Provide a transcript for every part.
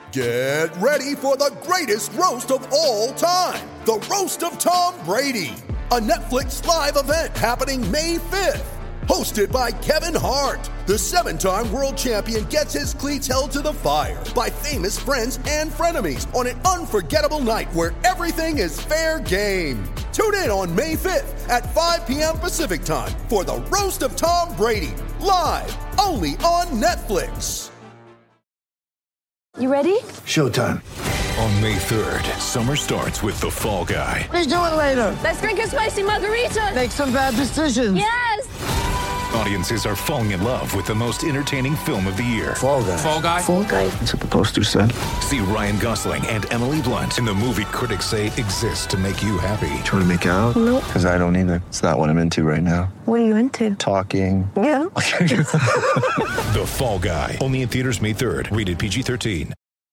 Get ready for the greatest roast of all time, the Roast of Tom Brady, a Netflix live event happening May 5th. Hosted by Kevin Hart, the 7-time world champion gets his cleats held to the fire by famous friends and frenemies on an unforgettable night where everything is fair game. Tune in on May 5th at 5 p.m. Pacific time for the Roast of Tom Brady, live only on Netflix. You ready? Showtime. On May 3rd, summer starts with The Fall Guy. Let's do it later. Let's drink a spicy margarita. Make some bad decisions. Yes! Audiences are falling in love with the most entertaining film of the year. Fall Guy. Fall Guy? Fall Guy. That's what the poster said. See Ryan Gosling and Emily Blunt in the movie critics say exists to make you happy. Trying to make it out? Nope. Because I don't either. It's not what I'm into right now. What are you into? Talking. Yeah. The Fall Guy. Only in theaters May 3rd. Rated PG-13.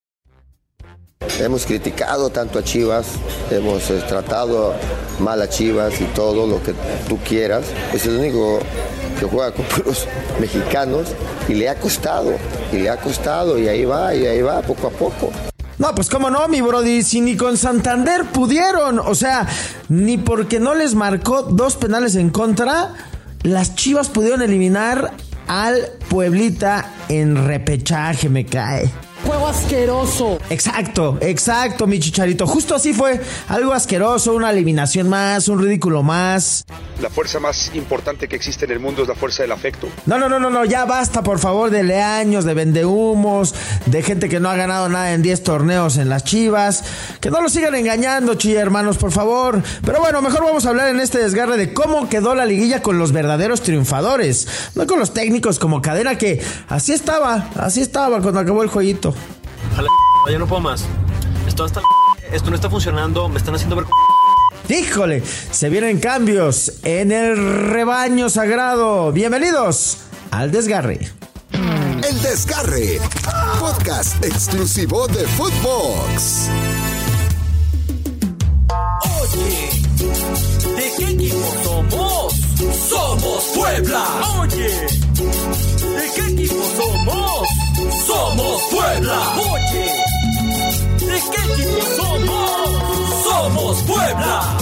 Hemos criticado tanto a Chivas, hemos tratado mal a Chivas y todo lo que tú quieras. Es el único que juega con puros mexicanos y le ha costado, y ahí va, poco a poco. No, pues cómo no, mi brody, si ni con Santander pudieron, o sea, ni porque no les marcó 2 penales en contra, las Chivas pudieron eliminar al Pueblita en repechaje, me cae. Juego asqueroso. Exacto, mi chicharito. Justo así fue. Algo asqueroso, una eliminación más, un ridículo más. La fuerza más importante que existe en el mundo es la fuerza del afecto. No, ya basta, por favor, de leaños, de vendehumos, de gente que no ha ganado nada en 10 torneos en las Chivas. Que no lo sigan engañando, hermanos, por favor. Pero bueno, mejor vamos a hablar en este desgarre de cómo quedó la liguilla con los verdaderos triunfadores. No con los técnicos como Cadena, que así estaba cuando acabó el jueguito. Ya no puedo más. Esto no está funcionando. Me están haciendo ver. Híjole, se vienen cambios en el rebaño sagrado. Bienvenidos al Desgarre. El Desgarre, podcast exclusivo de Footbox. Oye, ¿de qué equipo somos? Somos Puebla. Oye, ¿de qué equipo somos? Somos Puebla. Oye, ¿de qué equipo somos? Somos Puebla.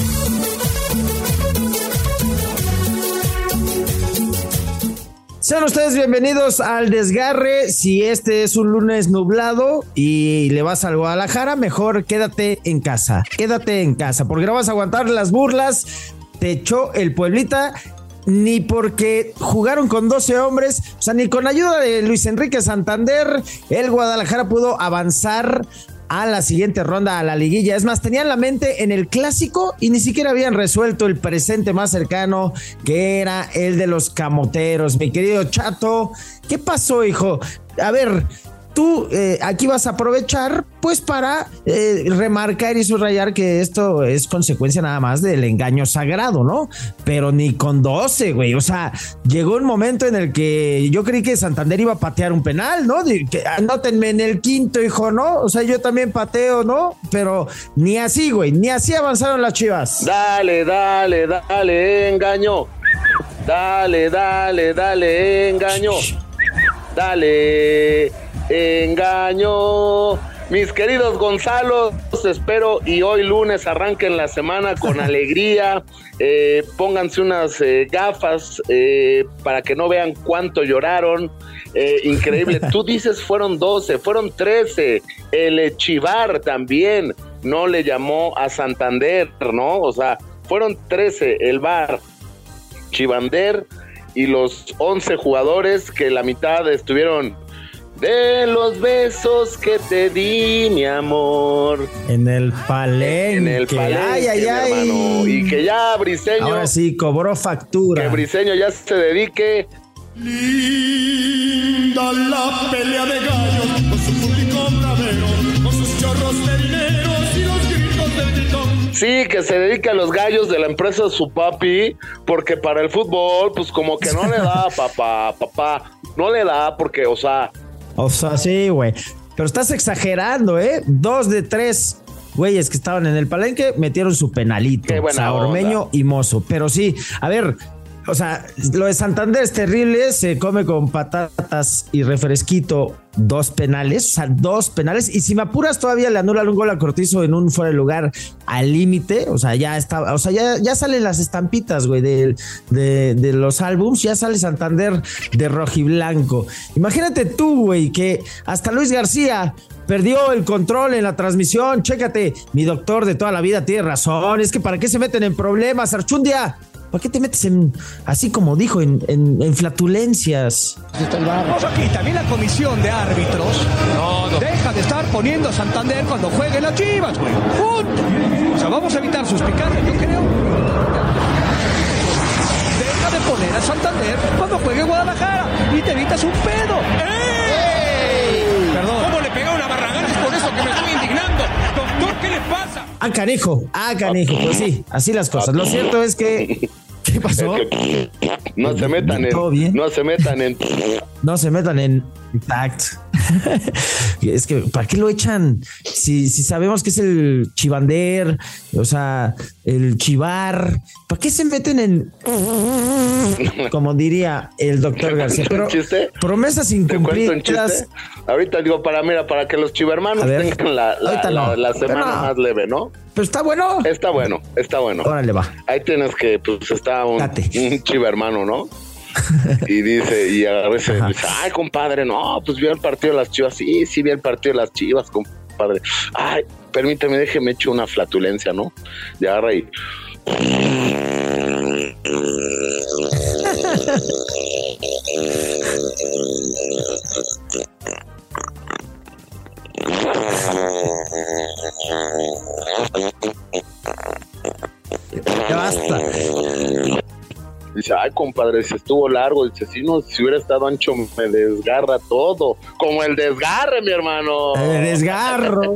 Sean ustedes bienvenidos al Desgarre. Si este es un lunes nublado y le vas al Guadalajara, mejor quédate en casa, porque no vas a aguantar las burlas. Te echó el Pueblita, ni porque jugaron con 12 hombres, o sea, ni con ayuda de Luis Enrique Santander, el Guadalajara pudo avanzar a la siguiente ronda, a la liguilla. Es más, tenían la mente en el clásico y ni siquiera habían resuelto el presente más cercano, que era el de los camoteros. Mi querido Chato, ¿qué pasó, hijo? A ver, tú aquí vas a aprovechar pues para remarcar y subrayar que esto es consecuencia nada más del engaño sagrado, ¿no? Pero ni con 12, güey. O sea, llegó un momento en el que yo creí que Santander iba a patear un penal, ¿no? Que anótenme en el quinto, hijo, ¿no? O sea, yo también pateo, ¿no? Pero ni así, güey, ni así avanzaron las Chivas. Dale, engaño. Dale, engaño. Dale, engaño. Mis queridos Gonzalos, espero y hoy lunes arranquen la semana con alegría. Pónganse unas gafas para que no vean cuánto lloraron. Increíble. Tú dices fueron 12, fueron 13. El Chivar también no le llamó a Santander, ¿no? O sea, fueron 13 el VAR, Chivander y los 11 jugadores que la mitad estuvieron. De los besos que te di, mi amor. En el palenque. Ay, hermano. Y que ya Briseño. Ahora sí, cobró factura. Que Briseño ya se dedique. Linda la pelea de gallos, con su público bravero, con sus chorros de dinero y los gritos del gritón. Sí, que se dedique a los gallos de la empresa de su papi, porque para el fútbol, pues como que no le da, papá. No le da, porque, o sea, sí, güey. Pero estás exagerando, ¿eh? 2 de 3 güeyes que estaban en el palenque metieron su penalito. Qué buena Ormeño onda. y Mozo. Pero sí, a ver, O sea, lo de Santander es terrible, se come con patatas y refresquito 2 penales, o sea, 2 penales, y si me apuras todavía le anulan un gol a Cortizo en un fuera de lugar al límite, o sea, ya está, o sea, ya salen las estampitas, güey, de los álbums, ya sale Santander de rojiblanco. Imagínate tú, güey, que hasta Luis García perdió el control en la transmisión. Chécate, mi doctor de toda la vida tiene razón, es que ¿para qué se meten en problemas, Archundia? ¿Para qué te metes en, así como dijo, en flatulencias? Vamos aquí, también la comisión de árbitros deja de estar poniendo a Santander cuando jueguen las Chivas, güey. ¡Punto! O sea, vamos a evitar suspicacias, yo creo. Deja de poner a Santander cuando juegue Guadalajara y te evitas un pedo. ¡Ey! Perdón. ¿Cómo le pega una Barragán? Es por eso que me estoy indignando. Doctor, ¿qué le pasa? Canijo, pues sí, así las cosas. Lo cierto es que... ¿Qué pasó? Es que no se metan en Exacto. Es que, ¿para qué lo echan? Si sabemos que es el chivander, o sea, el chivar, ¿para qué se meten en, como diría el doctor García? Pero promesas incumplidas. Ahorita digo, para que los chivermanos tengan la semana más leve, ¿no? Pero está bueno. Está bueno. Órale, va. Ahí tienes que, pues está un chivermano, ¿no? Y a veces dice, ay, compadre, no, pues vio el partido de las Chivas. Sí, vi el partido de las Chivas, compadre. Ay, permíteme, déjeme echar una flatulencia, ¿no? Y agarra y... Ya basta. Dice, ay, compadre, si estuvo largo. Dice, si hubiera estado ancho, me desgarra todo. Como el desgarre, mi hermano. El desgarro.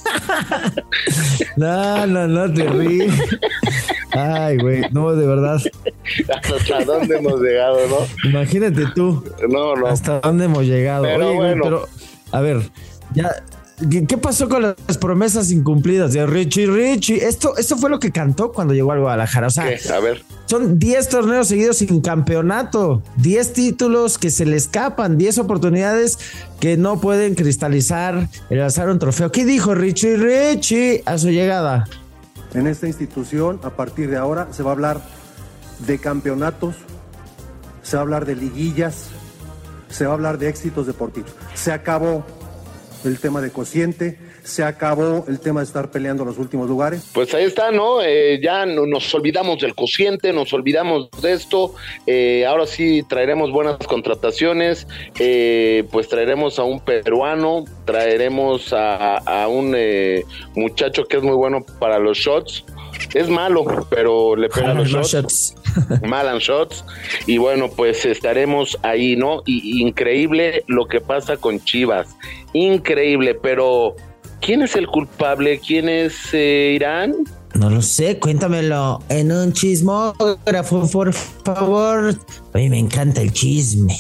No te ríes. Ay, güey, no, de verdad. ¿Hasta dónde hemos llegado, no? Imagínate tú. No. ¿Hasta dónde hemos llegado? Pero oye, bueno. güey, pero, a ver, ya... ¿Qué pasó con las promesas incumplidas de Richie? Esto fue lo que cantó cuando llegó al Guadalajara. O sea, a ver. Son 10 torneos seguidos sin campeonato, 10 títulos que se le escapan, 10 oportunidades que no pueden cristalizar el alzar un trofeo. ¿Qué dijo Richie a su llegada? En esta institución, a partir de ahora, se va a hablar de campeonatos, se va a hablar de liguillas, se va a hablar de éxitos deportivos. Se acabó el tema de cociente, se acabó el tema de estar peleando los últimos lugares. Pues ahí está, ¿no? Ya nos olvidamos del cociente, nos olvidamos de esto. Ahora sí traeremos buenas contrataciones, pues traeremos a un peruano, traeremos a un muchacho que es muy bueno para los shots. Es malo, pero le pega los shots. Malan shots. Y bueno, pues estaremos ahí, ¿no? Y increíble lo que pasa con Chivas. Increíble, pero ¿quién es el culpable? ¿Quién es Irán? No lo sé, cuéntamelo en un chismógrafo, por favor. A mí me encanta el chisme.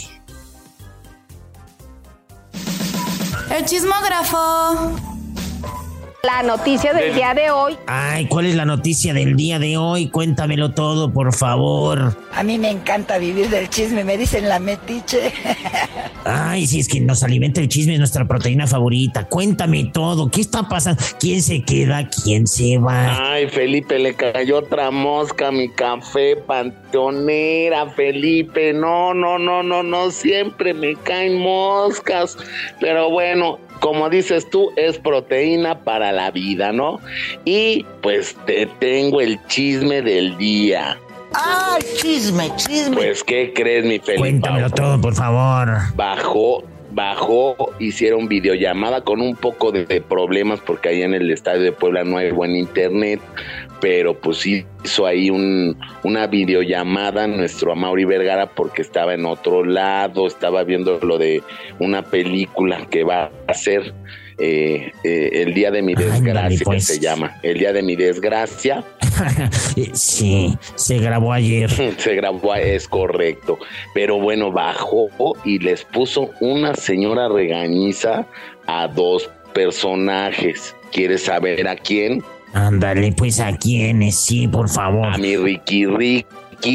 El chismógrafo. La noticia del día de hoy. Ay, ¿cuál es la noticia del día de hoy? Cuéntamelo todo, por favor. A mí me encanta vivir del chisme, me dicen la metiche. Ay, sí, es que nos alimenta el chisme, es nuestra proteína favorita. Cuéntame todo, ¿qué está pasando? ¿Quién se queda? ¿Quién se va? Ay, Felipe, le cayó otra mosca a mi café, panteonera, Felipe. No, siempre me caen moscas. Pero bueno, como dices tú, es proteína para la vida, ¿no? Y pues te tengo el chisme del día. ¡Ay, chisme! Pues, ¿qué crees, mi Felipe? Cuéntamelo todo, por favor. Bajó, hicieron videollamada con un poco de problemas porque ahí en el estadio de Puebla no hay buen internet, pero pues hizo ahí una videollamada nuestro Amaury Vergara porque estaba en otro lado, estaba viendo lo de una película que va a hacer El Día de mi Desgracia, pues. Que se llama El Día de mi Desgracia. Sí, se grabó ayer. Es correcto. Pero bueno, bajó y les puso una señora regañiza a 2 personajes. ¿Quieres saber a quién? Ándale, pues a quiénes, sí, por favor. A mi Ricky,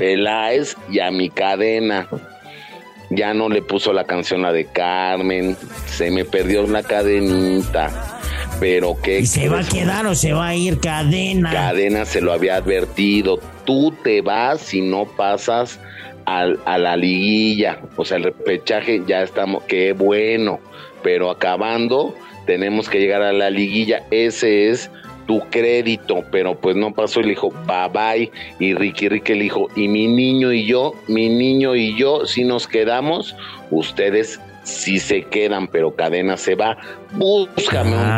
Peláez y a mi Cadena. Ya no le puso la canción a de Carmen, se me perdió la cadenita. Pero ¿qué? ¿Y se va a quedar o se va a ir Cadena? Cadena se lo había advertido. Tú te vas si no pasas a la liguilla. O sea, el repechaje ya estamos, qué bueno. Pero acabando, tenemos que llegar a la liguilla. Ese es tu crédito. Pero pues no pasó y le dijo, bye bye. Y Ricky le dijo, y mi niño y yo, si nos quedamos, ustedes sí se quedan, pero Cadena se va. Búscame un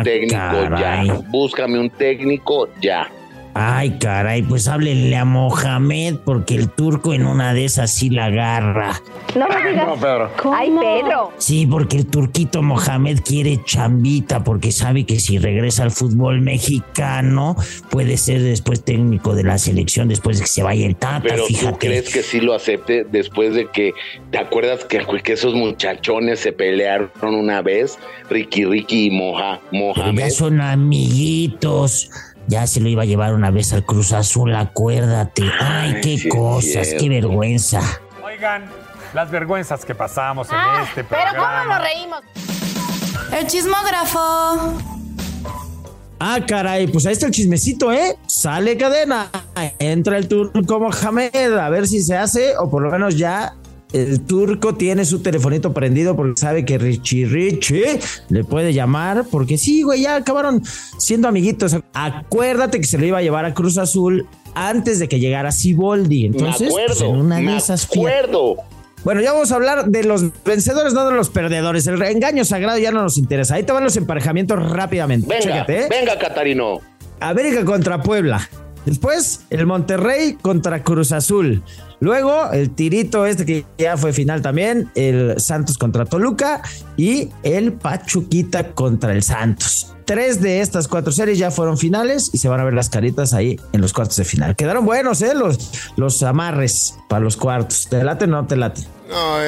técnico ya. Ay, caray, pues háblele a Mohamed, porque el turco en una de esas sí la agarra. No me digas. No, Pedro. Ay, Pedro. Sí, porque el turquito Mohamed quiere chambita, porque sabe que si regresa al fútbol mexicano, puede ser después técnico de la selección, después de que se vaya el Tata, pero fíjate. ¿Tú crees que sí lo acepte después de que, te acuerdas que esos muchachones se pelearon una vez? Ricky y Mohamed. Ya son amiguitos. Ya se lo iba a llevar una vez al Cruz Azul, acuérdate. Ay, qué sí, cosas, qué vergüenza. Oigan, las vergüenzas que pasamos en este programa. Pero ¿cómo nos reímos? El chismógrafo. Ah, caray, pues ahí está el chismecito, ¿eh? Sale Cadena, entra el turco Mohamed, a ver si se hace, o por lo menos ya el turco tiene su telefonito prendido porque sabe que Richie le puede llamar, porque sí, güey, ya acabaron siendo amiguitos. Acuérdate que se lo iba a llevar a Cruz Azul antes de que llegara Siboldi. Entonces, pues en una de esas Bueno, ya vamos a hablar de los vencedores, no de los perdedores. El engaño sagrado ya no nos interesa. Ahí te van los emparejamientos rápidamente. Venga, Catarino. América contra Puebla. Después, el Monterrey contra Cruz Azul. Luego, el tirito que ya fue final también, el Santos contra Toluca y el Pachuquita contra el Santos. 3 de estas 4 series ya fueron finales y se van a ver las caritas ahí en los cuartos de final. Quedaron buenos, los amarres para los cuartos. ¿Te late o no te late? No,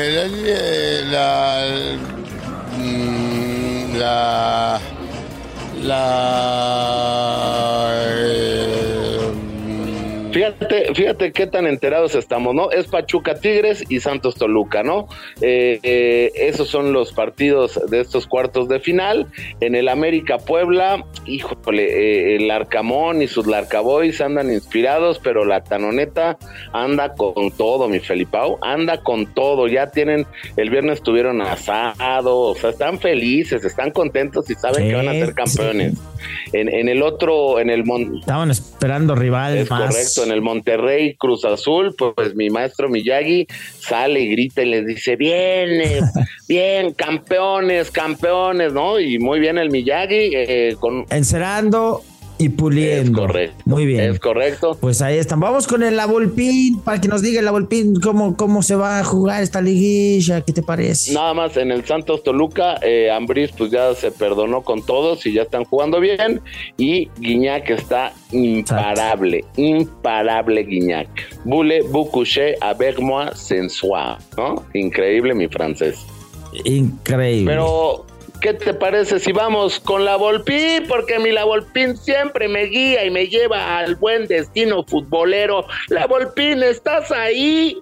Fíjate qué tan enterados estamos, ¿no? Es Pachuca Tigres y Santos Toluca, ¿no? Esos son los partidos de estos cuartos de final. En el América Puebla, híjole, el Arcamón y sus Larcaboys andan inspirados, pero la Tanoneta anda con todo, mi Felipao, anda con todo. Ya tienen, el viernes tuvieron asado, o sea, están felices, están contentos y saben que van a ser campeones. En el otro, estaban esperando rival es más. Correcto, en el Monterrey Cruz Azul, pues mi maestro Miyagi sale y grita y les dice, bien, campeones, ¿no? Y muy bien el Miyagi. Encerando y puliendo. Es correcto. Muy bien. Es correcto. Pues ahí están. Vamos con el La Volpín, para que nos diga el La Volpín cómo se va a jugar esta liguilla. ¿Qué te parece? Nada más en el Santos Toluca, Ambriz pues ya se perdonó con todos y ya están jugando bien. Y Guiñac está imparable Guiñac. Boule, vous couchez avec moi sensual, ¿no? Increíble mi francés. Increíble. Pero ¿qué te parece si vamos con La Volpín? Porque mi La Volpín siempre me guía y me lleva al buen destino futbolero. La Volpín, ¿estás ahí?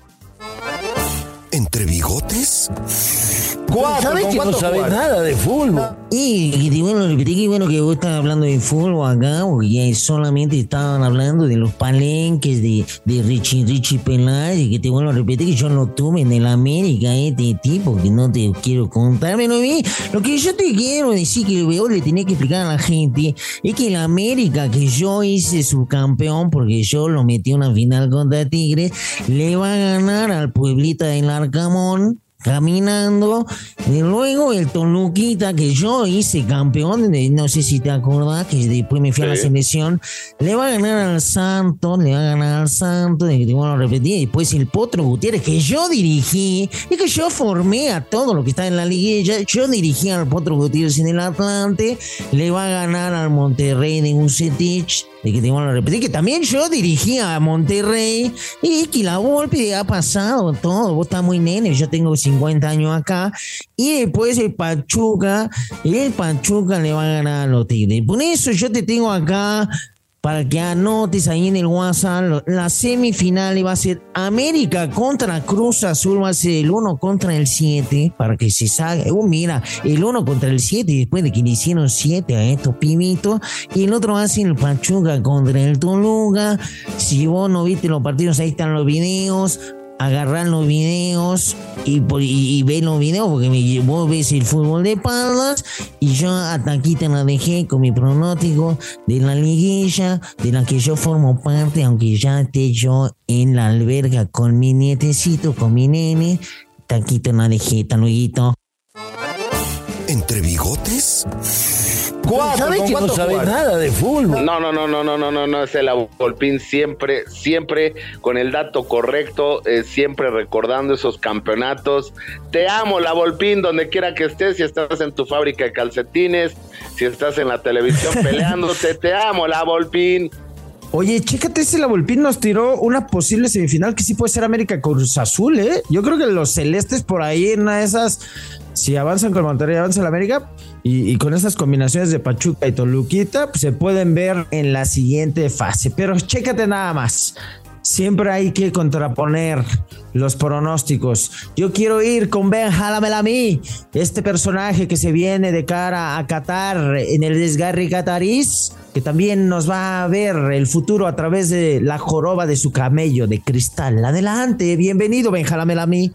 ¿Entre bigotes? ¿Sabes que no sabes nada de fútbol? Y bueno que vos estás hablando de fútbol acá, porque solamente estaban hablando de los palenques de Richie Peláez, y que te vuelvo a repetir que yo no tuve en el América tipo, que no te quiero contar. Pero lo que yo te quiero decir, que vos le tenés que explicar a la gente, es que el América, que yo hice subcampeón, porque yo lo metí a una final contra Tigres, le va a ganar al Pueblita del Arcamón caminando. Y luego el Toluquita, que yo hice campeón, no sé si te acordás, que después me fui a la selección, le va a ganar al Santos, de que te vuelvo a repetir. Y después el Potro Gutiérrez, que yo dirigí, y que yo formé a todo lo que está en la liguilla, yo dirigí al Potro Gutiérrez en el Atlante, le va a ganar al Monterrey de Bucetich, de que te vuelvo a repetir, que también yo dirigía a Monterrey, y que la Volpe ha pasado todo. Vos estás muy nene, yo tengo 50 años acá. Y después el Pachuca le va a ganar a los Tigres. Por eso yo te tengo acá para que anotes ahí en el WhatsApp. La semifinal iba a ser América contra Cruz Azul, va a ser el 1 contra el 7, para que se salga. Mira, el 1 contra el 7, después de que le hicieron 7 a estos pibitos. Y el otro va a ser el Pachuca contra el Toluca. Si vos no viste los partidos, ahí están los videos. Agarrar los videos y ver los videos, porque vos ves el fútbol de espaldas y yo hasta aquí te la dejé con mi pronóstico de la liguilla de la que yo formo parte, aunque ya esté yo en la alberga con mi nietecito, con mi nene. Hasta aquí te la dejé, hasta luego. ¿Entre bigotes? ¿Sabes que no sabes nada de fútbol? No, es el Volpín siempre con el dato correcto, siempre recordando esos campeonatos. Te amo, la Volpín, donde quiera que estés, si estás en tu fábrica de calcetines, si estás en la televisión peleándote, te amo, la Volpín. Oye, chécate, la Volpín nos tiró una posible semifinal que sí puede ser América Cruz Azul, ¿eh? Yo creo que los celestes por ahí en una de esas, si avanzan con Monterrey, avanza la América, y con esas combinaciones de Pachuca y Toluquita, pues se pueden ver en la siguiente fase. Pero chécate nada más. Siempre hay que contraponer los pronósticos. Yo quiero ir con Benjamín Lamy, este personaje que se viene de cara a Qatar en el desgarre catarís, que también nos va a ver el futuro a través de la joroba de su camello de cristal. Adelante, bienvenido Benjamín Lamy.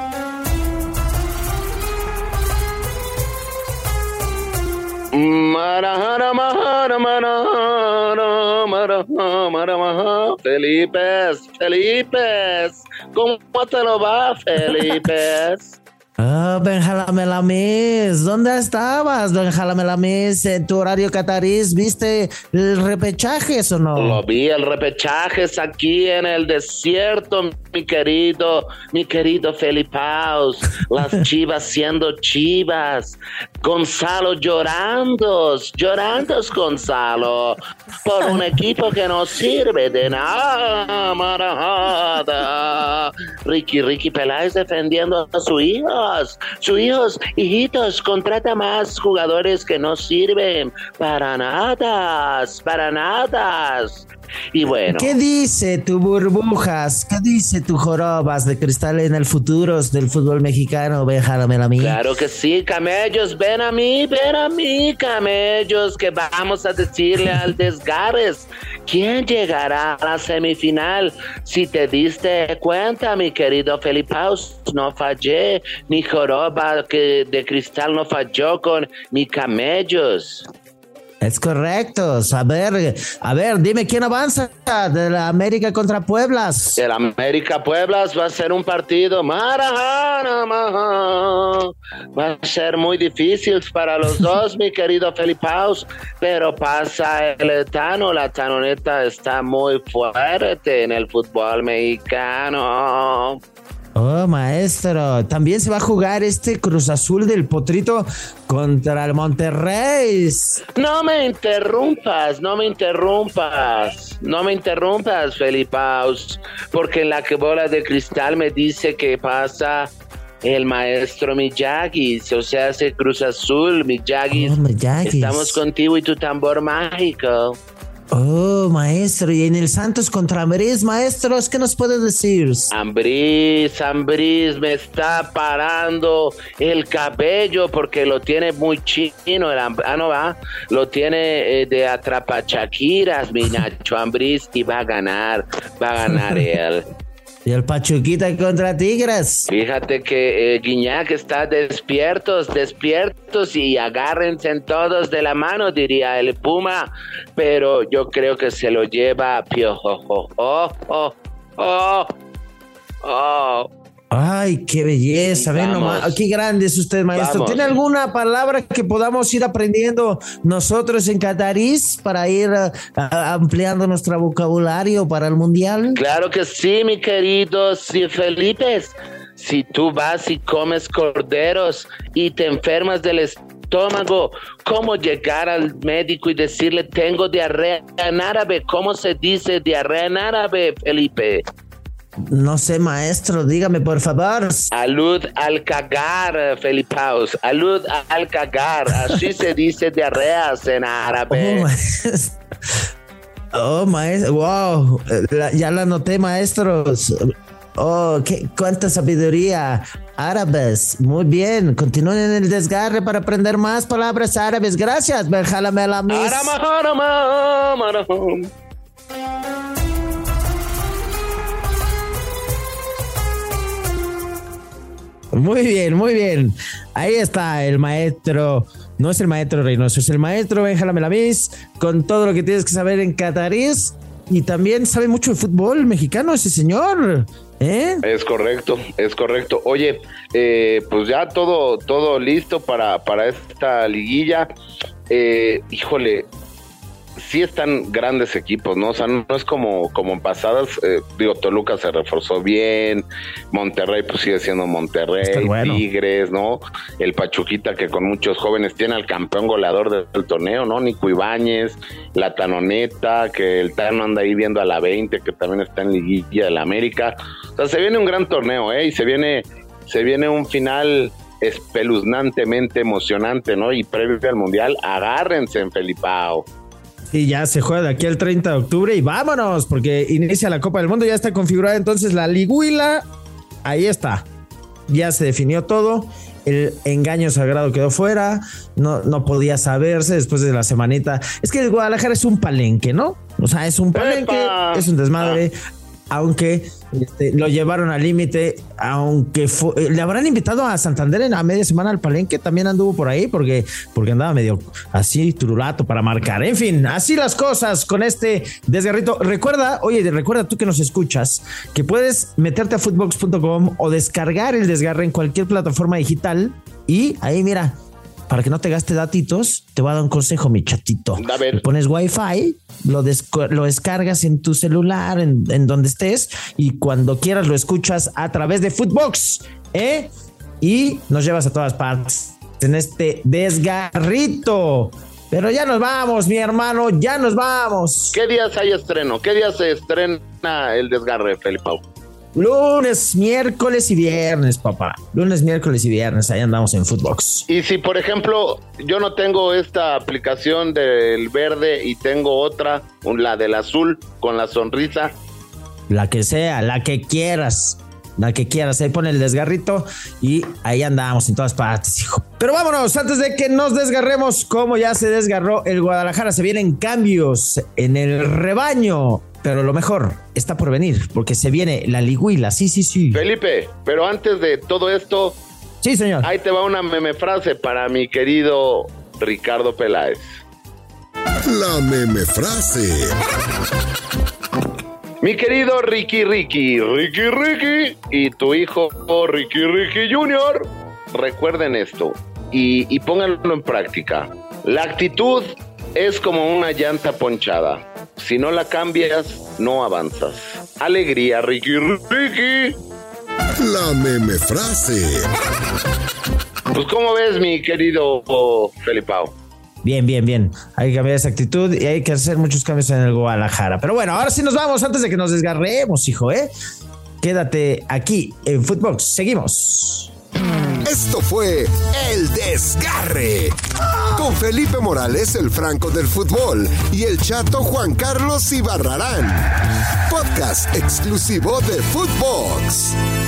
Felipes, ¿cómo te lo va, Felipes? Benjamín Lamy, ¿dónde estabas, Benjamín Lamy? ¿En tu horario catarís viste el repechaje o no? Lo vi, el repechaje es aquí en el desierto, mi querido Felipaus. Las Chivas siendo Chivas. Gonzalo llorando Gonzalo, por un equipo que no sirve de nada. Ricky Peláez defendiendo a sus hijos, hijitos, contrata más jugadores que no sirven para nada. Y bueno, ¿qué dice tu burbujas? ¿Qué dice tu jorobas de cristal en el futuro del fútbol mexicano, Benjamín Lamy? Claro que sí, camellos, ven a mí, camellos, que vamos a decirle al Desgarres quién llegará a la semifinal. Si te diste cuenta, mi querido Felipaus, no fallé, mi joroba de cristal no falló con mi camellos. Es correcto. A ver, dime quién avanza de la América contra Pueblas. El América Pueblas va a ser un partido va a ser muy difícil para los dos, mi querido Felipaus, pero pasa el Tano. La Tanoneta está muy fuerte en el fútbol mexicano. Oh, maestro, también se va a jugar este Cruz Azul del Potrito contra el Monterrey. No me interrumpas, Felipaus, porque en la que bola de cristal me dice que pasa el maestro Miyagi, o sea, ese Cruz Azul, Miyagi. Estamos contigo y tu tambor mágico. Oh, maestro, y en el Santos contra Ambriz, maestros, ¿qué nos puedes decir? Ambriz me está parando el cabello porque lo tiene muy chino, lo tiene de atrapachaquiras, mi Nacho Ambriz, y va a ganar él. Y el Pachuquita contra Tigres. Fíjate que Guiñac está despiertos y agárrense en todos de la mano, diría el Puma, pero yo creo que se lo lleva Piojo. Ay, qué belleza, ven nomás, qué grande es usted, maestro. ¿Tiene alguna palabra que podamos ir aprendiendo nosotros en catarís para ir ampliando nuestro vocabulario para el mundial? Claro que sí, mi querido Felipe. Si tú vas y comes corderos y te enfermas del estómago, ¿cómo llegar al médico y decirle tengo diarrea en árabe? ¿Cómo se dice diarrea en árabe, Felipe? No sé, maestro, dígame por favor. Alud al cagar, Felipaus. Alud al cagar. Así se dice diarreas en árabe. Oh, maestro, wow, ya la noté, maestros. Oh, cuánta sabiduría. Árabes, muy bien. Continúen en el desgarre para aprender más palabras árabes. Gracias, Benjala Melamis. Muy bien, muy bien. Ahí está el maestro. No es el maestro Reynoso, es el maestro Benjala Melamis, con todo lo que tienes que saber en catarís. Y también sabe mucho de fútbol mexicano ese señor. Es correcto. Oye, pues ya todo listo para esta liguilla. Híjole, sí están grandes equipos, ¿no? O sea, no es como en pasadas. Toluca se reforzó bien, Monterrey pues sigue siendo Monterrey, bueno. Tigres, ¿no? El Pachuquita, que con muchos jóvenes tiene al campeón goleador del torneo, ¿no? Nico Ibáñez, la Tanoneta, que el Tano anda ahí viendo a la 20, que también está en liguilla del América. O sea, se viene un gran torneo, y se viene un final espeluznantemente emocionante, ¿no? Y previo al Mundial, agárrense en Felipao. Y ya se juega de aquí al 30 de octubre y vámonos, porque inicia la Copa del Mundo, ya está configurada entonces la liguilla, ahí está, ya se definió todo, el engaño sagrado quedó fuera, no podía saberse después de la semanita, es que el Guadalajara es un palenque, ¿no? O sea, es un palenque, es un desmadre, aunque lo llevaron al límite, aunque le habrán invitado a Santander a media semana al palenque, también anduvo por ahí porque andaba medio así turulato para marcar. En fin, así las cosas con este desgarrito. Recuerda tú que nos escuchas, que puedes meterte a footbox.com o descargar el desgarre en cualquier plataforma digital y ahí mira, para que no te gaste datitos, te voy a dar un consejo, mi chatito. A ver. Le pones Wi-Fi, lo descargas en tu celular, en donde estés, y cuando quieras lo escuchas a través de Footbox, y nos llevas a todas partes en este desgarrito. Pero ya nos vamos, mi hermano, ya nos vamos. ¿Qué días hay estreno? ¿Qué días se estrena el desgarre, Felipao? Lunes, miércoles y viernes, papá. Lunes, miércoles y viernes, ahí andamos en Footbox. Y si, por ejemplo, yo no tengo esta aplicación del verde y tengo otra, la del azul, con la sonrisa. La que sea, la que quieras. Ahí pone el desgarrito y ahí andamos en todas partes, hijo. Pero vámonos, antes de que nos desgarremos, como ya se desgarró el Guadalajara, se vienen cambios en el rebaño. Pero lo mejor está por venir, porque se viene la liguilla, sí. Felipe, pero antes de todo esto... Sí, señor. Ahí te va una meme frase para mi querido Ricardo Peláez. La meme frase. Mi querido Ricky y tu hijo Ricky Jr., recuerden esto y pónganlo en práctica. La actitud es como una llanta ponchada. Si no la cambias, no avanzas. Alegría, Ricky. La meme frase. Pues, ¿cómo ves, mi querido Felipao? Bien. Hay que cambiar esa actitud y hay que hacer muchos cambios en el Guadalajara. Pero bueno, ahora sí nos vamos antes de que nos desgarremos, hijo, Quédate aquí en Footbox. Seguimos. Esto fue El Desgarre con Felipe Morales, el Franco del fútbol, y el chato Juan Carlos Ibarrarán. Podcast exclusivo de Footbox.